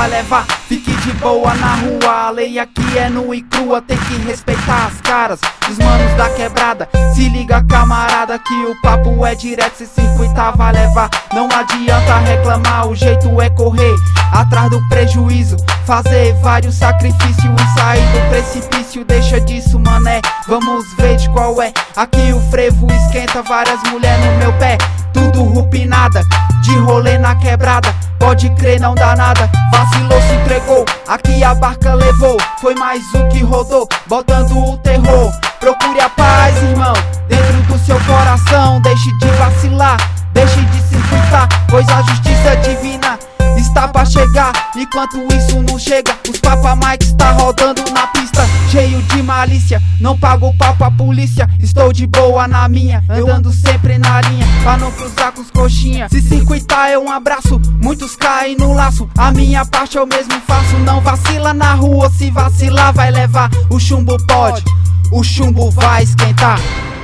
vai levar. Fique de boa na rua, a lei aqui é nua e crua. Tem que respeitar as caras dos manos da quebrada. Se liga, camarada, que o papo é direto. Se circuitar vai levar, não adianta reclamar. O jeito é correr atrás do prejuízo, fazer vários sacrifícios e sair do precipício. Deixa disso, mané, vamos ver de qual é. Aqui o frevo esquenta, várias mulheres no meu pé, tudo rupinada, de rolê na quebrada. Pode crer, não dá nada, vacilou, se entregou. Aqui a barca levou, foi mais um que rodou, botando o terror. Procure a paz, irmão, dentro do seu coração. Deixe de vacilar, deixe de se circuitar, pois a justiça divina está pra chegar. Enquanto isso não chega, os Papa Mike está rodando na pista, cheio de malícia. Não pago papo a polícia, estou de boa na minha, andando sempre na linha, pra não cruzar com os coxinha. Se circuitar é um abraço, muitos caem no laço. A minha parte eu mesmo faço, não vacila na rua. Se vacilar vai levar, o chumbo pode, o chumbo vai esquentar.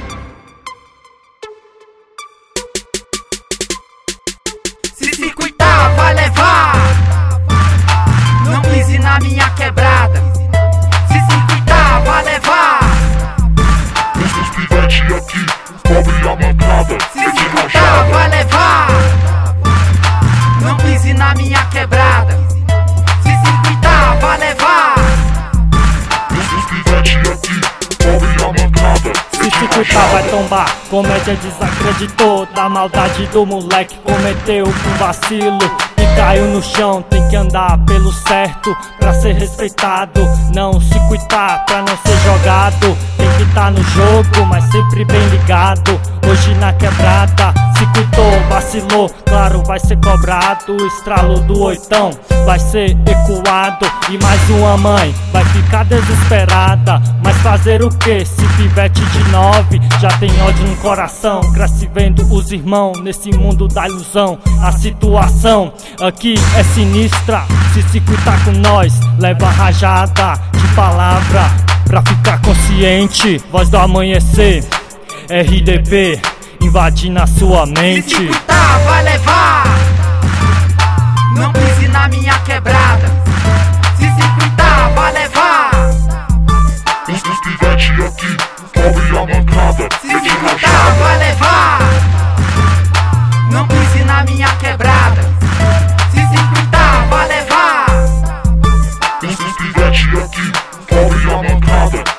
Se circuitar vai levar, não pise na minha quebrada. Se circuitar vai levar, esses pivete aqui, cobre a mancada. se circuitar vai levar, não pise na minha quebrada. Se circuitar vai levar, Esses pivete aqui, cobre a mancada. Se circuitar vai tombar, comédia desacreditou da maldade do moleque. Cometeu um vacilo e caiu no chão. Tem que andar pelo certo pra ser respeitado, não circuitar pra não ser jogado. Tem que tá no jogo, mas sempre bem ligado. Hoje na quebrada, circuitou, vacilou, claro vai ser cobrado. O estralo do oitão vai ser ecoado e mais uma mãe vai ficar desesperada. Mas fazer o que se pivete de 9 já tem ódio no coração? Cresce vendo os irmãos nesse mundo da ilusão. A situação aqui é sinistra, se circuitar com nós leva rajada de palavra pra ficar consciente. Voz do amanhecer, RDP, invadir na sua se mente. circuitar vai levar, não pise na minha quebrada. Se circuitar vai levar, Esses pivete aqui, cobre a mancada. se circuitar vai levar, não pise na minha quebrada. Se circuitar vai levar, Esses pivete aqui, cobre a mancada.